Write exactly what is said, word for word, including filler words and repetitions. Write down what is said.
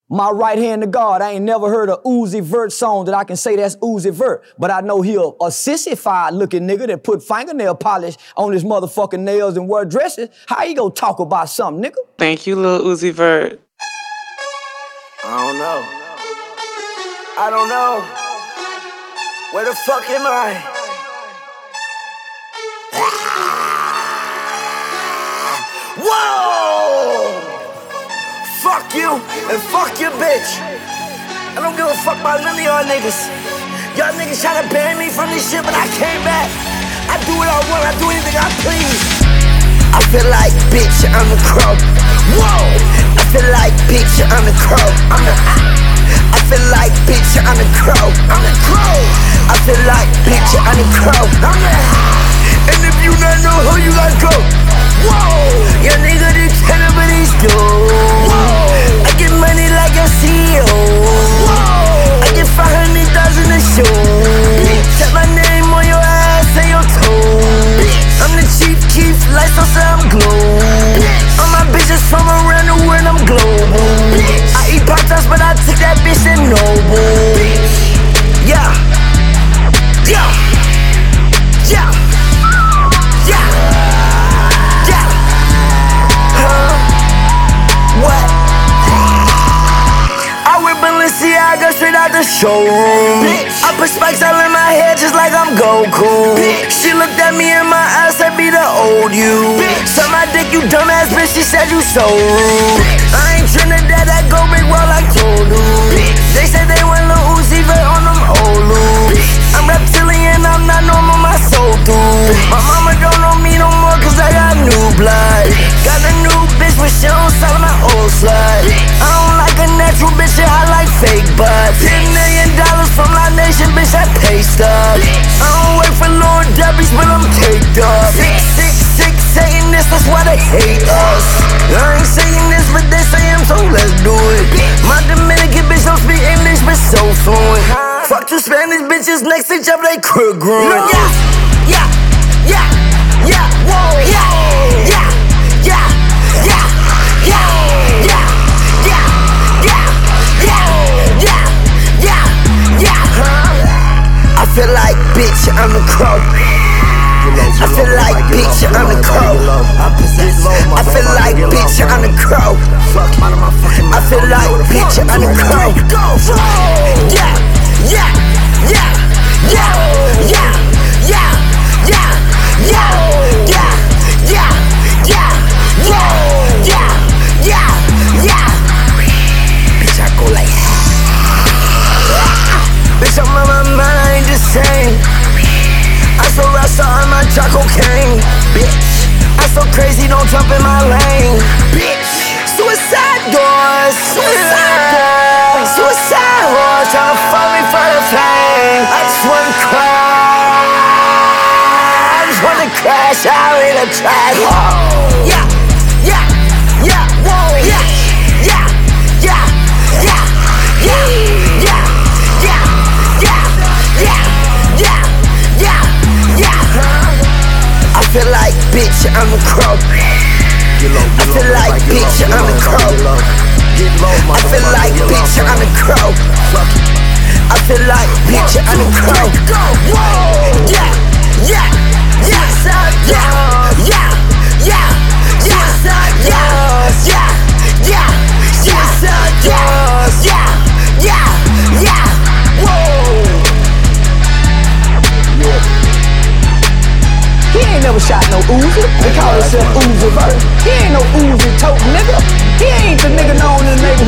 My right hand to God, I ain't never heard a Uzi Vert song that I can say that's Uzi Vert. But I know he a, a sissified looking nigga that put fingernail polish on his motherfucking nails and wear dresses. How you gonna talk about something, nigga? Thank you, Lil Uzi Vert. I don't know. I don't know. Where the fuck am I? Whoa! Fuck you and fuck your bitch. I don't give a fuck about none of y'all niggas. Y'all niggas try to ban me from this shit, but I came back. I do what I want, I do anything I please. I feel like bitch, I'm the crow. Whoa! I feel like bitch, I'm the crow. I'm the I feel like bitch, I'm the crow. I'm the crow. I feel like bitch, I'm the crow. I'm the and if you not know who you gotta go. Whoa! Your nigga did cannabis do. Whoa! I get money like a C E O. Whoa! I get five hundred thousand a show. Bitch. Tap my name on your ass and your toe. Bitch. I'm the chief keef, lights on so I'm glow. Bitch. All my bitches from around the world, I'm global. Bitch. I eat pop tarts, but I take that bitch to Noble. Bitch. Yeah. Yeah. Yeah. Yeah. Yeah. Huh? What? I wear Balenciaga straight out the showroom. Bitch. I put spikes all in my head just like I'm Goku. Bitch. She looked at me in my eyes, said be the old you. Bitch. Suck my dick, you dumbass bitch, she said you so rude. Bitch. I ain't Trinidad, I go big well like Tolu. Bitch. They said they want Lil Uzi Vert on them old loops. I'm reptilian, I'm not normal, my soul through. My mama don't know me no more cause I got new blood. Got a new bitch but she don't sell my old slut. I don't like a natural bitch, I like fake butts. Ten million dollars from La Nation, bitch, I pay stuff. I don't wait for Lord Debbie's but I'm caked up. Six, six, six, saying this, that's why they hate us. I ain't saying this but they say I'm so let's do it. My Dominican bitch don't speak English but so fluent. Fuck two Spanish bitches next to each other, they crook growing. Yeah, yeah, yeah, yeah, whoa, yeah, yeah, yeah, yeah, yeah, yeah, yeah, yeah, yeah, yeah, yeah, yeah, huh? I feel like bitch, I'm the crow. I feel like bitch, I'm the crow. I feel like bitch, I'm the crow. I feel like bitch, I'm the crow. Yeah. Yeah, yeah, yeah, yeah, yeah, yeah, yeah, yeah, yeah, yeah, yeah, yeah, yeah, yeah. Bitch, I go like bitch, I'm on my mind, I ain't the same. I so rasta on my jack cocaine. Bitch, I so crazy, don't jump in my lane. Bitch, suicide doors, suicide doors, suicide horse, tryna fuck me for the fame. I just wanna cry, I just wanna crash out in a trash. Whoa. Yeah, yeah, yeah, whoa, yeah, yeah, yeah, yeah, yeah, yeah, yeah, yeah, yeah, yeah, yeah, yeah, huh? I feel like bitch, I'm the crow. I feel like bitch, I'm the crow. I feel like bitch, I'm the crow. I feel like bitch, I'm the crow. Yeah, yeah, yeah, yeah, yeah, yeah, yeah, yeah, yeah, yeah, yeah, yeah, yeah, yeah. Whoa. He ain't never shot no Uzi. They call himself Uzi Vert. He ain't no Uzi tote nigga. He ain't the nigga known in the neighborhood